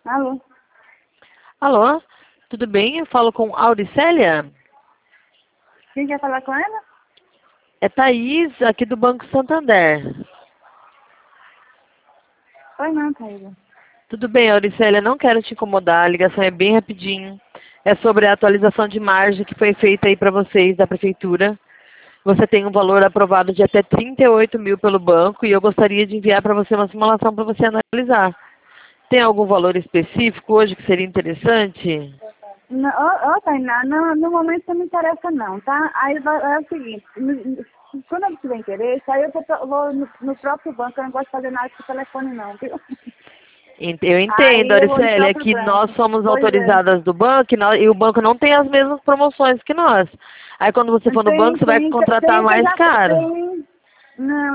Alô? Alô, tudo bem? Eu falo com Auricélia? Quem quer falar com ela? É Thaís, aqui do Banco Santander. Oi, não, Thaísa. Tudo bem, Auricélia, não quero te incomodar, a ligação é bem rapidinho. É sobre a atualização de margem que foi feita aí para vocês da Prefeitura. Você tem um valor aprovado de até 38 mil pelo banco e eu gostaria de enviar para você uma simulação para você analisar. Tem algum valor específico hoje que seria interessante? Não, Tainá, no momento não me interessa não, tá? Aí é o seguinte, quando eu tiver interesse, aí eu vou no próprio banco, eu não gosto de fazer nada por telefone não, viu? Eu entendo, Aí eu vou no Auricélia, próprio que nós banco. somos Pois é. autorizadas do banco e o banco não tem as mesmas promoções que nós. Aí quando você for no banco, você vai contratar Tem que eu mais já caro. tem. Não,